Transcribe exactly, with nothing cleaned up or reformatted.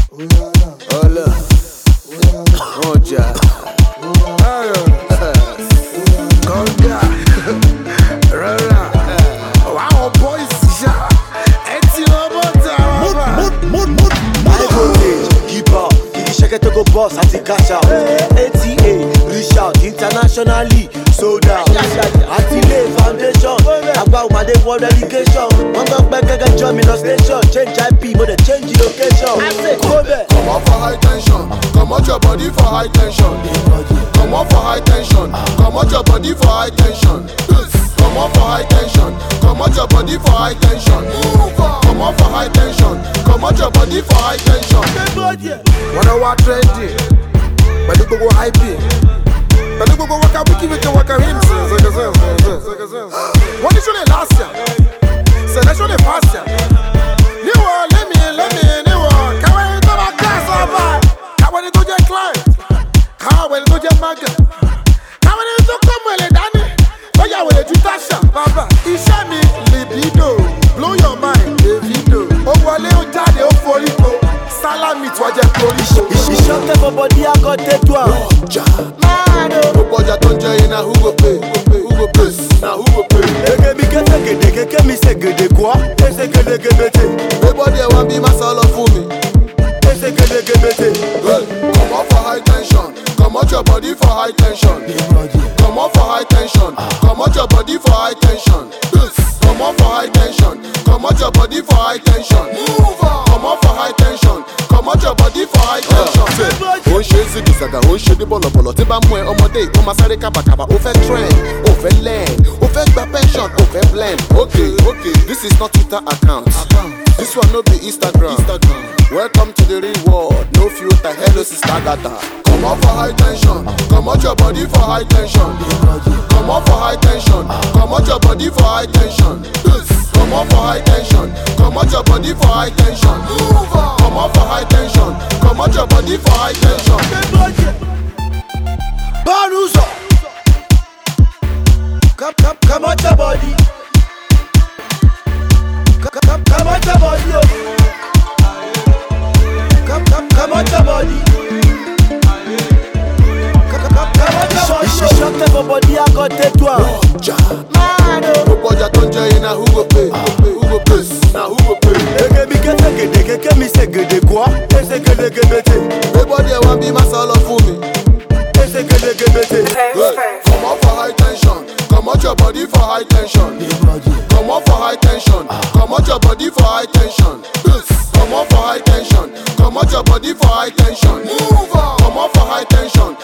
Hola, Oja, Conga, Rara, wow, boys, ja, eti robota, Mood, mood, mood, mood. Voltage, keep up, the shake to go boss at the cash out. A T A, reach out internationally, sold out. Atile Foundation, about my day world education. One back back get join me no station. Change I P, but they change the location. I say go there. Come on for high tension, come out your body for high tension. Come on for high tension, come out your body for high tension. Come on for high tension, come out your body for high tension. Come on for high tension, come out your body for high tension. wanna watch trendy, but you go hype. But you go waka wiki wiki waka him. What is your last year? Selection the past year. You want let me let me you want. Come on to my class over. Come on to your client. Come on to your market. Come on to come well Danny. Oh yeah, well you Tasha, Baba. Isha me libido, blow your mind, Davido. Oh wale o jade o foriko. Salami to your police. She shot everybody, I got that one. Oboja don't join na who go pay, who go pay, na who go pay. Ege mi kete gede keke mi se gede kwa. Ese gede gebete. Everybody want be my solo for me. Ese gede gebete. Come out for high tension, come out your body for high tension. Come out for high tension, come out your body for high tension. Come out for high tension, come out your body for high tension. Come out for high tension, come out your body for high tension. Ó ṣe zigizaga, ó ṣe ní bọ̀lọ̀bọ̀lọ̀ tí bá mú ẹ ọmọdé ó máa sáré kábàkàbà. Ó fẹ́ trend, ó fẹ́ learn, ó fẹ́ gba pension, ó fẹ́ blend. Okay, okay, this is not Twitter account. This one no be Instagram. Instagram. Welcome to the real world. No filter, hello sister data. Come out for high tension, come out your body for high tension. Come out for high tension, come out your body for high tension. Come out for high tension, come out your body for high tension. Come out for high tension, come out your body for high tension. Baruzo, come, come, come out your body. Come, come, come out your body. Come, come, come out your body. Come, come, come out your body. She shot everybody, I got that one. Oboja don't join na who go pay, who go pay, na who go pay. Ege mi kete gede keke mi se gede kwa. Ese gede gebete. Everybody want be my solo for me. Ese gede gebete. Come out for high tension, come out your body for high tension. Come out for high tension, come out your body for high tension. Come out for high tension, come out your body for high tension. Come out for high tension,